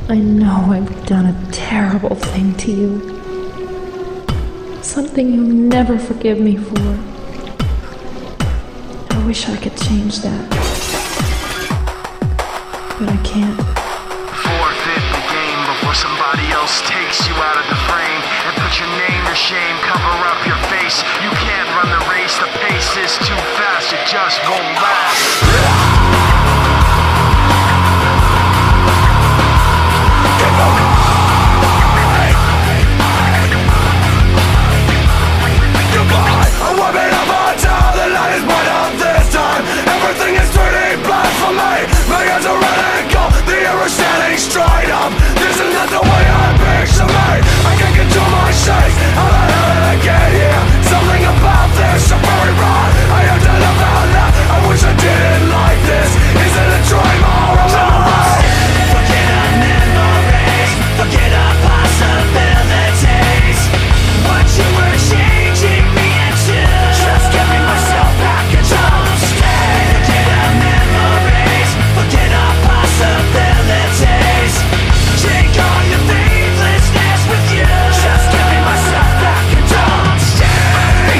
I know I've done a terrible thing to you. Something you'll never forgive me for. I wish I could change that. But I can't. Forfeit the game before somebody else takes you out of the frame and put your name to shame, cover up your face. You can't run the race, the pace is too fast, it just won't last. Straight up, this is not the way I picture me. I can't control my shakes. How the hell did I get here? Something about this, I'm very wrong. I have done about that. I wish I didn't like this. Is it a dream or a memory? Forget our memories. Forget our possibilities. What you were changing me into. Just giving myself back and don't stay. Forget our memories. Forget our possibilities. Take all your faithlessness with you. Just giving myself back and don't stay.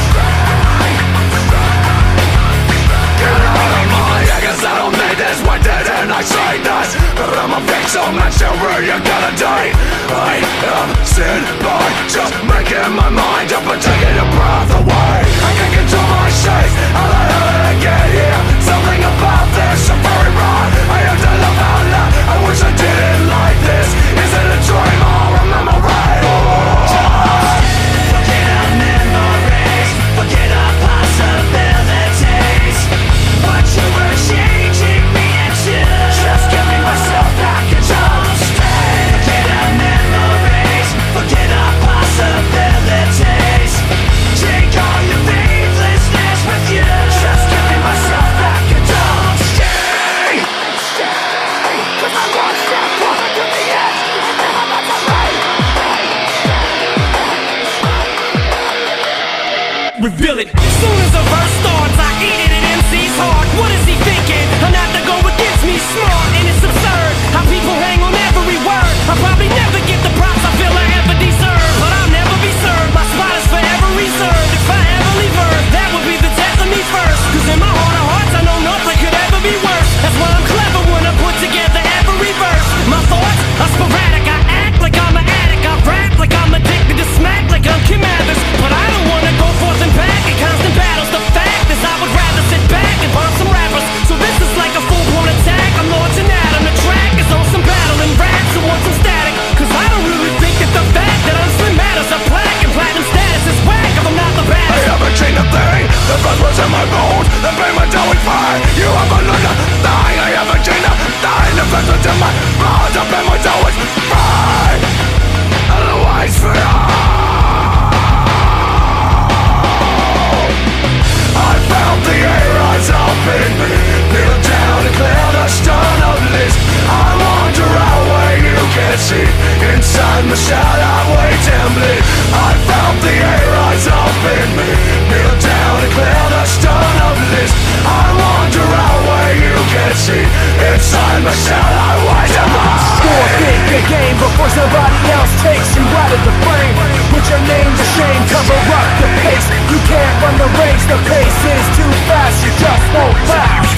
Get out of my, I guess I don't need this. Why didn't I say this? But I'm a victim and sure you gotta die. I am sin by just making my mind up and taking your breath away. I can't control my shakes. How the hell did I get here? Something about this, I'm very wrong. I have to love out loud. I wish I didn't like this. Is it a dream or a memory? Forget our memories. Forget our possibilities. What you were changing me into. Just giving myself back and don't stay. Forget our memories. Forget our possibilities. Take all your faithlessness with you. Just giving myself back and don't stay. Cause I want step closer to the edge. And then I'm about to break. Reveal it. Soon as the verse starts, I eat it in MC's heart. What is he thinking? An act to go against me, smart, and it's absurd how people hang on every word. I'll probably never get the props I feel I ever deserve, but I'll never be served. My spot is forever reserved. If I ever leave Earth, that would be the death of me first. Cause in my heart of hearts, I know nothing could ever be worse. That's why I'm clever when I put together every verse. My thoughts are sporadic. I act like I'm an addict. I rap like I'm addicted to smack, like I'm Kim Mathers. But I don't wanna go forth and back in constant battles. The fact is I would rather sit back and bomb some rappers. So this is like a full-blown attack. I'm launching out on the track. It's on some battling raps who want some static. Cause I don't really think that the fact that I'm slim matters. A plaque and platinum status is whack if I'm not the baddest. I haven't changed a thing. The blood was in my bones. The payment always fine. You haven't learned a thing. I haven't changed a thing. The blood was in my bones. The payment always fine. Otherwise for I found the errors up in me. Kneel down and clear the stone of list. I wander out where you can see. Inside my shell I wait and bleed. I found the errors up in me. Kneel down and clear the stone of list. I wander out where you can see. Inside my shell I wait and bleed. Forfeit the game before somebody else takes you out of the frame. Put your name to shame, cover up the pace. You can't run the race, the pace is too fast, you just won't last.